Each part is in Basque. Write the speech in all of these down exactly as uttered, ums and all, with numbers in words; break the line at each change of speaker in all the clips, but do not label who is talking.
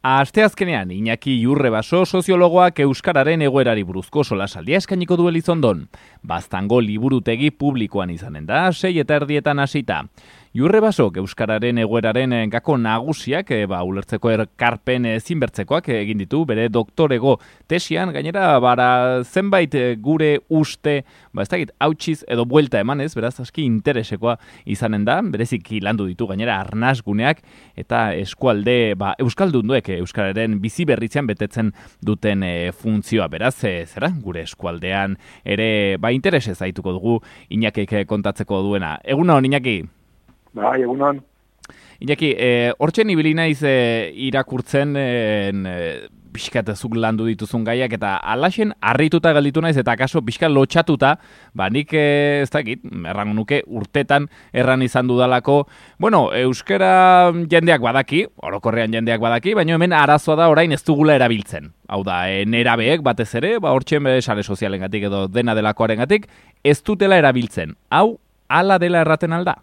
Asteazkenean, Iñaki Iurrebaso soziologoak euskararen egoerari buruzko solasaldia eskainiko du Elizondon. Baztango liburutegi publikoan izanen da, sei eta erdietan hasita. Iurrebasok euskararen egoeraren gako nagusiak, e, ba, ulertzeko erkarpen ezinbertzekoak egin ditu, bere doktorego tesian, gainera, bara, zenbait gure uste, ba, ez dakit, hautsiz edo buelta emanez, beraz, aski interesekoa izanen da, bereziki landu ditu, gainera, arnasguneak, eta eskualde, ba, euskaldunduek euskararen bizi berritzean betetzen duten e, funtzioa, beraz, e, zera, gure eskualdean ere, ba, interesez aituko dugu Iñakik kontatzeko duena. Egun hon, Iñaki?
Bai, egunon.
Iñaki, e, hortzen ibili naiz e, irakurtzen e, pixkat zuk landu dituzun gaiak, eta alaxen harrituta gelditu naiz, eta akaso pixkat lotxatuta, ba nik e, ez dakit, errango nuke urtetan erran izan dudalako, bueno, euskara jendeak badaki, orokorrean jendeak badaki, baina hemen arazoa da orain ez dugula erabiltzen. Hau da, e, nerabeek batez ere, ba hortzen sare sozialengatik edo dena delakoarengatik, ez dutela erabiltzen. Hau, hala dela erraten alda?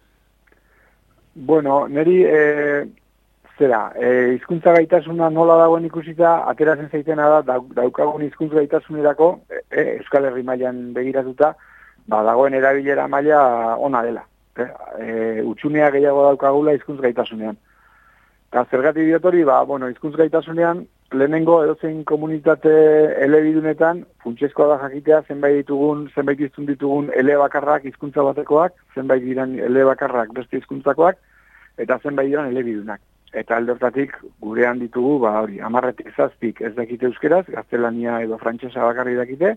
Bueno, niri, e, zera, e, hizkuntza gaitasuna nola dagoen ikusita, ateratzen zaitena da, daukagun hizkuntza gaitasunerako, e, Euskal Herri mailan begiratuta, ba, dagoen erabilera maila ona dela. E, e, utxunea gehiago daukagula hizkuntza gaitasunean. Eta zergatik diot hori, ba, bueno, hizkuntza gaitasunean, lehenengo edozein komunitate elebidunetan, funtsezkoa da jakitea zenbait ditugun, zenbait hiztun ditugun elebakarrak hizkuntza batekoak, zenbait diran elebakarrak beste hizkuntzakoak, eta zenbait diran elebidunak. Eta aldortatik gurean ditugu, ba hori, hamarretik zazpik ez dakite euskeraz, gaztelania edo frantsesa bakarri dakite,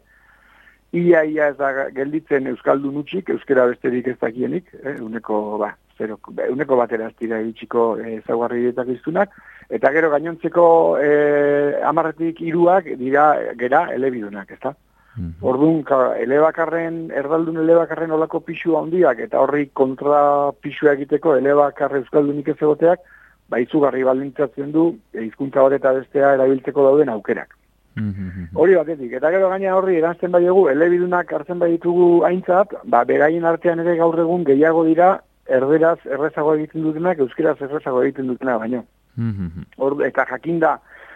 ia ia ez da gelditzen euskaldun utxik, euskera besterik ez dakienik, eh, uneko, ba, zero, uneko batera ez dira iritsiko ezaugarri dietak iztunak, eta gero gainontzeko eh, amarretik hiruak dira gera elebidunak, ezta? Mm-hmm. Orduan, elebakarren, erdaldun elebakarren olako pixua handiak, eta horri kontra pixua egiteko elebakarre euskaldunik ez egoteak, ba izugarri baldintzatzen du hizkuntza bat eta bestea erabiltzeko dauden aukerak. Mm-hmm. Hori batetik, eta gero gaina horri erantzten bai dugu, elebidunak hartzen bai ditugu aintzat, ba beraien artean ere gaur egun gehiago dira erderaz errezago egiten dutenak, euskeraz errezago egiten dutenak baino. Mm-hmm. Or, eta jakinda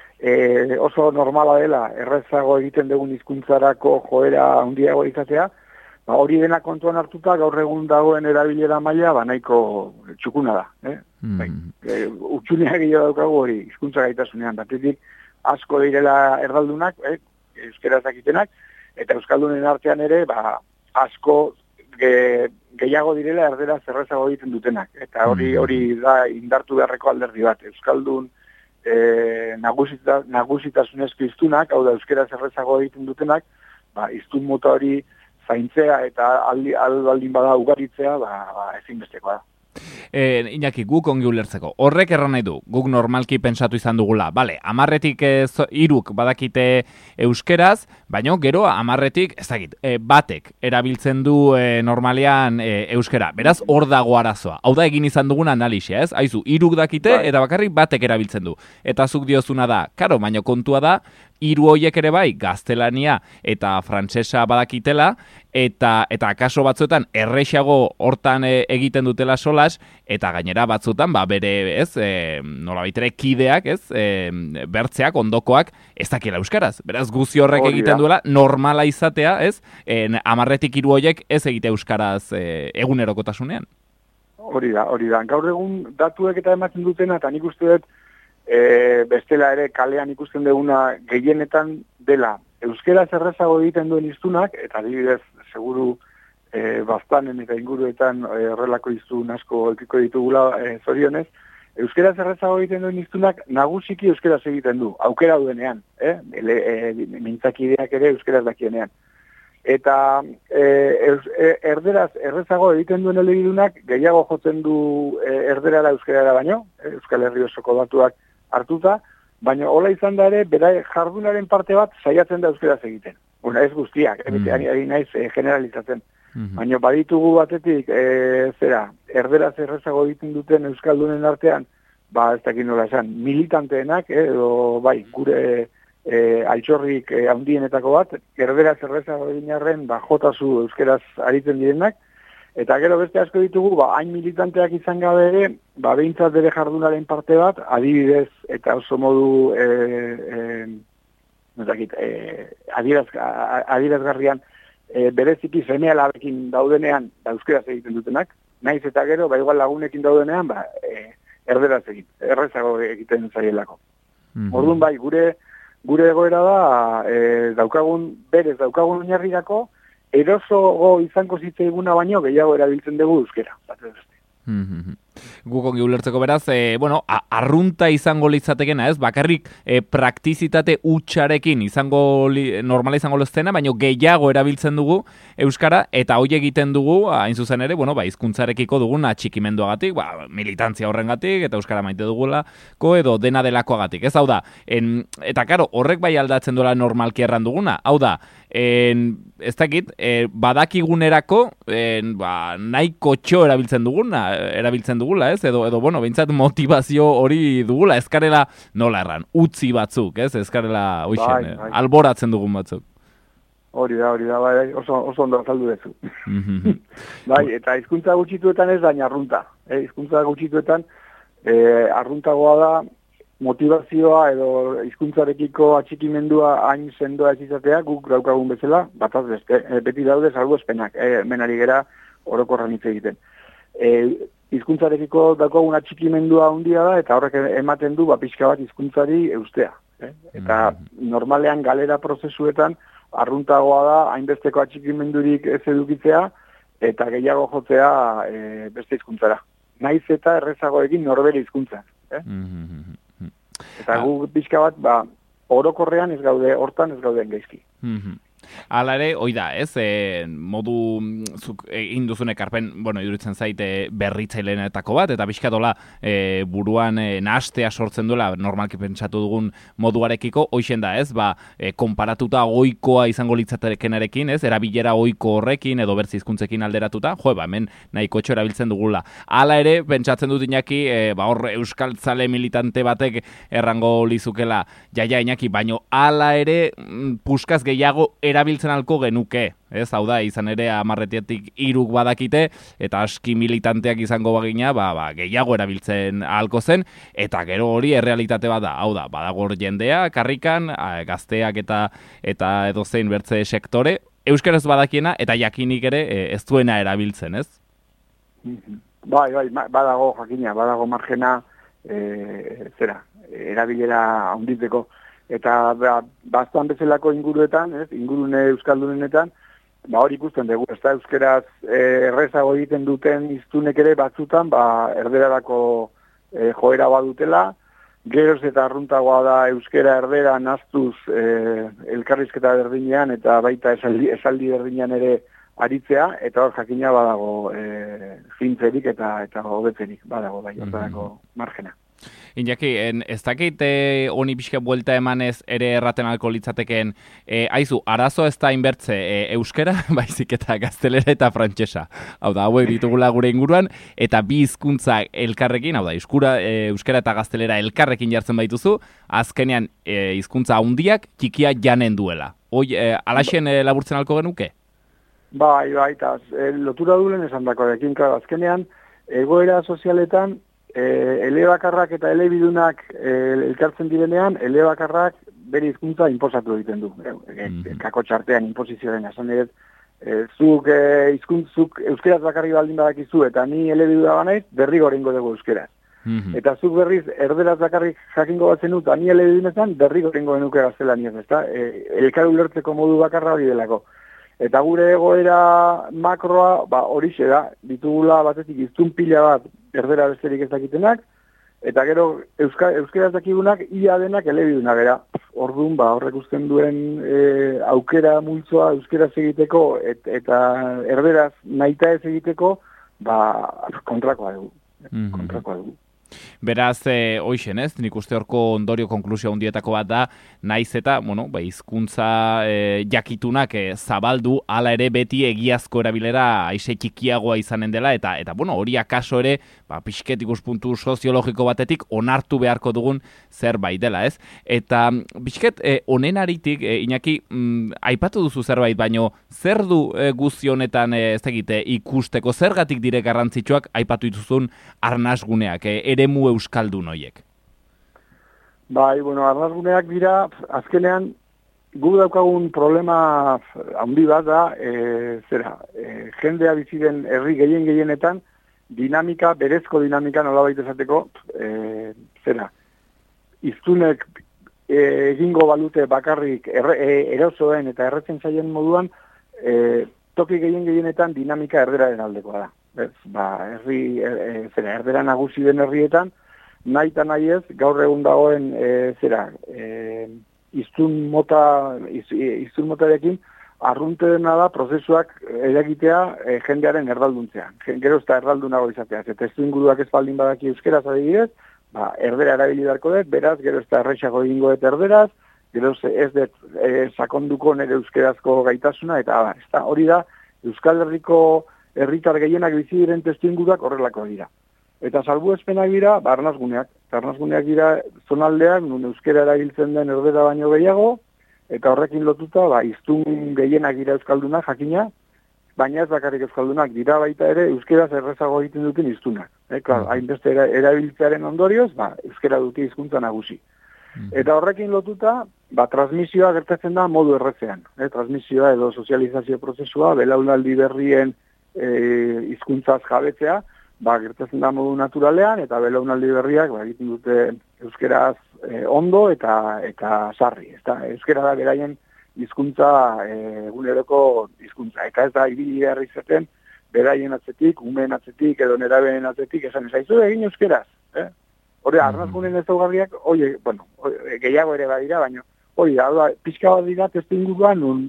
e, oso normala dela errezago egiten dugun hizkuntzarako joera handiago izatea, ba, hori dena kontuan hartuta gaur egun dagoen erabilera maila ba nahiko txukuna da. Eh? Mm-hmm. E, utxunea gehiago daukagu hori hizkuntza gaitasunean, batetik asko direla erdaldunak, eh, euskeraz dakitenak, eta euskaldunen artean ere, ba, asko ge, gehiago direla erderaz errezago egiten dutenak. Eta hori hori da indartu beharreko alderdi bat. Euskaldun eh, nagusita, nagusitasunezko hiztunak, hau da euskeraz errezago egiten dutenak, ba, hiztun mota hori zaintzea eta aldi, aldaldin bada ugaritzea, ba, ba, ezinbestekoa da.
E, Iñaki, guk ongi ulertzeko. Horrek erran nahi du, guk normalki pentsatu izan dugula. Bale, amarretik hiruk badakite euskeraz, baina gero amarretik, ez dakit, e, batek erabiltzen du e, normalean e, euskera. Beraz, hor dago arazoa. Hau da egin izan dugun analisia, ez? Haizu, hiruk dakite eta bakarrik batek erabiltzen du. Eta zuk diozuna da, karo, baina kontua da, hiru horiek ere bai, gaztelania eta frantsesa badakitela, eta eta akaso batzuetan errexago hortan e, egiten dutela solas, eta gainera batzuetan, ba, bere, ez, e, nolabait ere kideak, ez, e, bertzeak, ondokoak, ez dakiela euskaraz. Beraz, guzi horrek Hori egiten da. duela, normala izatea, ez, e, amarretik hiru horiek ez egite euskaraz e, egunerokotasunean.
Hori da, hori da. Gaur egun datuek eta ematen dutena, eta nik uste dut, E, bestela ere kalean ikusten duguna gehienetan dela euskeraz errezago egiten duen hiztunak, eta adibidez seguru e, baztanen eta inguruetan horrelako hiztun asko ekiko ditugula e, zorionez, euskeraz errezago egiten duen hiztunak nagusiki euskeraz egiten du, aukera duenean, eh? Ele, e, mintzakideak ere euskeraz dakienean. Eta e, eus, e, erderaz errezago egiten duen elebidunak gehiago jotzen du e, erderara euskerara baino, e, Euskal Herri osoko datuak hartuta, baina hola izan da ere, bera jardunaren parte bat saiatzen da euskeraz egiten. Una ez guztiak, mm. ari, ari naiz e, generalizatzen. Mm-hmm. Baina baditugu batetik, e, zera, erderaz errezago egiten duten euskaldunen artean, ba ez dakit nola esan, militanteenak, eh, edo bai, gure e, altxorrik e, handienetako bat, erderaz errezago egin arren, ba jotazu euskeraz aritzen direnak, Eta gero beste asko ditugu, ba, hain militanteak izan gabe ere, ba, behintzat bere jardunaren parte bat, adibidez, eta oso modu, e, e, nozakit, e, adiraz, adirazgarrian, e, bereziki seme-alabekin daudenean, da euskeraz egiten dutenak, naiz eta gero, ba, igual lagunekin daudenean, ba, e, erderaz egiten, errezago egiten zaielako. Mm-hmm. Orduan bai, gure, gure egoera da, e, daukagun, berez daukagun oinarrirako, erosogo izango zitzaiguna baino gehiago erabiltzen dugu euskera.
Mm-hmm. Guk ongi ulertzeko beraz, e, bueno, arrunta izango litzatekena, ez? Bakarrik e, praktizitate utxarekin izango li, normala izango leztena, baino gehiago erabiltzen dugu euskara, eta hoi egiten dugu, hain zuzen ere, bueno, ba, hizkuntzarekiko dugun atxikimenduagatik, ba, militantzia horrengatik, eta euskara maite dugulako, edo dena delakoagatik, ez? Hau da, en, eta karo, horrek bai aldatzen dola normalki erran duguna, hau da, en, ez dakit, e, badakigunerako, en, ba, nahiko txo erabiltzen duguna, erabiltzen dugula, ez? Edo, edo bueno, behintzat motivazio hori dugula, ezkarela, nola erran, utzi batzuk, ez? Ezkarela, oixen, bai, bai. Alboratzen dugun batzuk.
Hori da, hori da, bai, oso, oso ondo azaldu dezu. Bai, eta hizkuntza gutxituetan ez da arrunta. Eh? Hizkuntza gutxituetan eh, arruntagoa da motivazioa edo hizkuntzarekiko atxikimendua hain sendoa ez izatea, guk daukagun bezala, bataz beste, eh, beti daude salbuespenak, eh, menari gera orokorran hitz egiten. Eh, hizkuntzarekiko daukagun atxikimendua handia da, eta horrek ematen du, ba, pixka bat hizkuntzari eustea. Eh? Eta mm-hmm. normalean galera prozesuetan, arruntagoa da, hainbesteko atxikimendurik ez edukitzea, eta gehiago jotzea e, beste hizkuntzara. Naiz eta errezago egin norbere hizkuntza. Eh? Mm-hmm. Eta gu pixka bat, ba, orokorrean ez gaude, hortan ez gauden gaizki.
Mm-hmm. Hala ere, hoi da, ez, e, modu zuk egin duzun ekarpen, bueno, iduritzen zaite berritzaileenetako bat, eta pixkatola e, buruan e, nahastea sortzen duela, normalki pentsatu dugun moduarekiko, hoixen da, ez, ba, e, konparatuta oikoa izango litzatekenarekin, ez, erabilera oiko horrekin, edo bertzi hizkuntzekin alderatuta, jo, ba, hemen nahiko txo erabiltzen dugula. Hala ere, pentsatzen dut Iñaki, e, ba, hor euskaltzale militante batek errango lizukela, jaia Iñaki, baino hala ere, puskaz gehiago erabiltzen alko genuke, ez, hau da, izan ere amarretiatik iruk badakite, eta aski militanteak izango bagina, ba, ba, gehiago erabiltzen ahalko zen, eta gero hori errealitate bat da, hau da, badagor jendea, karrikan, gazteak eta eta edozein bertze sektore, euskaraz badakiena, eta jakinik ere ez duena erabiltzen, ez?
Bai, bai, badago jakina, badago margena, e, zera, erabilera handitzeko, eta ba, baztan bezalako inguruetan, ez, ingurune euskaldunenetan, ba hori ikusten dugu, ez da euskeraz e, errezago egiten duten hiztunek ere batzutan, ba erderarako e, joera badutela, geroz eta arruntagoa da euskera erdera naztuz e, elkarrizketa berdinean, eta baita esaldi, esaldi berdinean ere aritzea, eta hor jakina badago e, zintzerik eta eta hobetzerik badago, bai, hortarako margena.
Iñaki, ez dakit eh, honi pixka buelta emanez ere erraten alko litzateken, eh, aizu, arazo ez da inbertze eh, euskera, baizik eta gaztelera eta frantsesa. Hau da, hauek ditugula gure inguruan, eta bi hizkuntza elkarrekin, hau da, euskura, eh, euskera eta gaztelera elkarrekin jartzen baituzu, azkenean eh, hizkuntza handiak txikia janen duela. Hoi, eh, alaxen eh, laburtzen alko genuke?
Bai, bai, eta eh, lotura dulen esan dakorekin, azkenean, egoera sozialetan, E, elebakarrak eta elebidunak e, elkartzen direnean, elebakarrak bere hizkuntza inposatu egiten du. E, e, mm-hmm. Kako txartean inposizioaren, esan ere, e, zuk e, hizkuntzuk euskeraz bakarri baldin badakizu, eta ni elebidura banaiz, derrigo egingo dugu euskeraz. Mm-hmm. Eta zuk berriz erderaz bakarrik jakingo batzen dut, ani elebidunezan, derrigo egingo genuke gaztelaniaz, ezta? E, elkar ulertzeko modu bakarra hori delako. Eta gure egoera makroa, ba, horixe da, ditugula batetik iztun pila bat, erdera besterik ez dakitenak, eta gero euska, euskera ez dakigunak, ia denak elebidunak gara. Orduan, ba, horrek usten duen e, aukera multzoa euskeraz egiteko, et, eta erderaz nahita ez egiteko, ba, kontrakoa dugu. Mm-hmm. Kontrakoa dugu.
Beraz, e, hoixen ez, nik uste horko ondorio konklusio handietako bat da, naiz eta, bueno, ba, hizkuntza e, jakitunak e, zabaldu, hala ere beti egiazko erabilera aize txikiagoa izanen dela, eta, eta bueno, hori akaso ere, ba, pixket ikuspuntu soziologiko batetik onartu beharko dugun zerbait dela, ez? Eta, pixket, e, onen aritik, e, Iñaki, mm, aipatu duzu zerbait, baino, zer du e, guzti honetan, e, ez egite, ikusteko, zergatik dire garrantzitsuak aipatu dituzun arnasguneak, e, eremu euskaldun hoiek?
Bai, bueno, arnasguneak dira, azkenean, gu daukagun problema handi bat da, e, zera, e, jendea biziren herri gehien gehienetan, dinamika, berezko dinamika nolabait esateko, e, zera, hiztunek e, egingo balute bakarrik erre, e, erosoen eta erretzen zaien moduan, e, toki gehien gehienetan dinamika erderaren aldekoa da. Ez, ba, herri, e, zera, erdera nagusi den herrietan, nahi eta nahi ez, gaur egun dagoen, e, zera, e, iztun mota, iz, iztun motarekin, arrunte dena da prozesuak eragitea e, jendearen erdalduntzea. Gero ez da erdaldunago izatea. Eta testu inguruak ez baldin badaki euskeraz adibidez, ba, erdera erabili beharko dut, beraz, gero ez da errexago egingo dut erderaz, gero ez dut e, sakonduko nire euskerazko gaitasuna, eta abar, ez da, hori da, Euskal Herriko herritar gehienak bizi diren testu inguruak horrelako dira. Eta salbuespenak dira, ba, arnasguneak. Arnasguneak dira zonaldeak, nun euskera erabiltzen den erdera baino gehiago, eta horrekin lotuta, ba, hiztun gehienak dira euskaldunak, jakina, baina ez bakarrik euskaldunak dira baita ere euskeraz errezago egiten duten hiztunak. E, klar, hainbeste era, erabiltzearen ondorioz, ba, euskera dute hizkuntza nagusi. Eta horrekin lotuta, ba, transmisioa gertatzen da modu errezean. E, transmisioa edo sozializazio prozesua, belaunaldi berrien e, hizkuntzaz jabetzea, ba, gertatzen da modu naturalean, eta belaunaldi berriak ba, egiten dute euskeraz e, ondo eta eta sarri. Ezta? Euskera da beraien hizkuntza e, eguneroko hizkuntza. Eta ez da ibili behar izaten beraien atzetik, umeen atzetik, edo nerabeen atzetik, esan ezaizu egin euskeraz. Eh? Hore, arnasgunen ezaugarriak, oie, bueno, oie, gehiago ere badira, baina, hori, da, pixka bat dira testu inguruan, nun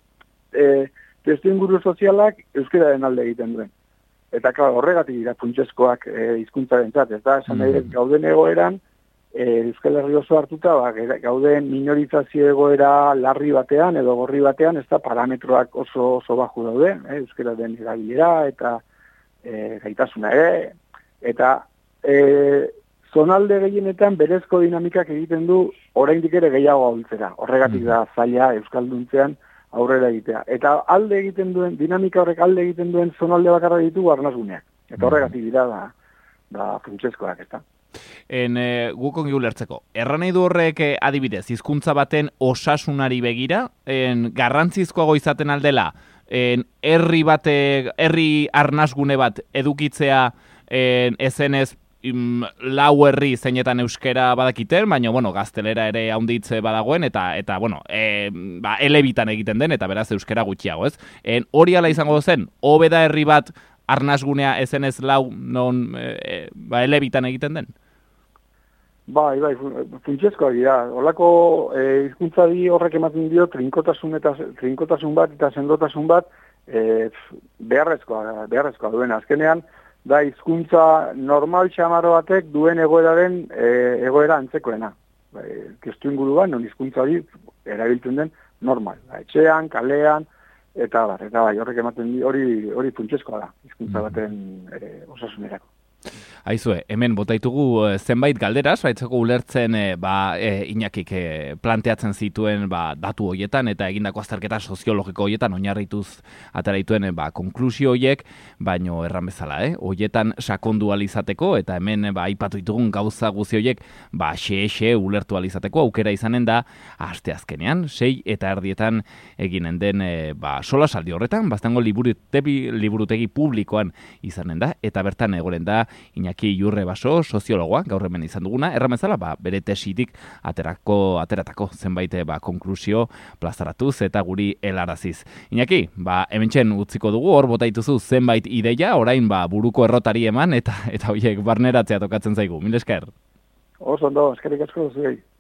e, testu inguru sozialak euskeraren alde egiten duen. Eta, klar, horregatik dira funtsezkoak e, hizkuntzaren txat, ez da, esan nahi, gauden egoeran, e, Euskal Herri oso hartuta, ba, gauden minorizazio egoera larri batean, edo gorri batean, ez da, parametroak oso, oso baju daude, e, euskeraren erabilera, eta e, gaitasuna ere, eta e, zonalde gehienetan berezko dinamikak egiten du oraindik ere gehiago ahultzera. Horregatik da zaila euskalduntzean aurrera egitea. Eta alde egiten duen, dinamika horrek alde egiten duen zonalde bakarra ditugu arnasguneak. Eta horregatik dira da, da funtsezkoak, ezta.
En e, guk ongi ulertzeko. Erran nahi du horrek e, adibidez, hizkuntza baten osasunari begira, en, garrantzizkoago izaten aldela, en, herri bate, herri arnasgune bat edukitzea en, ezenez lau herri zeinetan euskera badakiten, baina, bueno, gaztelera ere haunditze badagoen, eta, eta bueno, e, ba, elebitan egiten den, eta beraz euskera gutxiago, ez? En, hori ala izango zen, hobe da herri bat arnasgunea ezenez lau non e, ba, elebitan egiten den?
Bai, bai, funtsezkoa dira. Olako e, hizkuntzari horrek ematen dio trinkotasun eta trinkotasun bat eta sendotasun bat e, beharrezkoa, beharrezkoa duen. Azkenean, da hizkuntza normal xamaro batek duen egoeraren e, egoera antzekoena. Ba, testu inguruan, non hizkuntza hori erabiltzen den normal. Ba, etxean, kalean, eta bar, eta bai, horrek ematen di, hori hori funtsezkoa da, hizkuntza baten e, osasunerako.
Aizue, hemen botaitugu zenbait galderaz, baitzeko ulertzen e, ba, e, Iñakik e, planteatzen zituen ba, datu hoietan eta egindako azterketa soziologiko hoietan oinarrituz ateraituen e, ba, konklusio hoiek, baino erran bezala, eh? Hoietan sakondu alizateko eta hemen ba, aipatu ditugun gauza guzi hoiek ba, xe-xe ulertu alizateko aukera izanen da aste azkenean, sei eta erdietan eginen den e, ba, sola saldi horretan, bastango liburutegi, liburutegi publikoan izanen da, eta bertan egoren da Iñaki Iurre Baso, soziologoa, gaur hemen izan duguna, erramezala, ba, bere tesitik aterako, ateratako zenbait ba, konklusio plazaratuz eta guri helaraziz. Iñaki, ba, hementxen utziko dugu, hor botaituzu zenbait ideia, orain ba, buruko errotari eman, eta eta horiek barneratzea tokatzen zaigu. Mil esker.
Oso ondo, eskerrik asko zuei.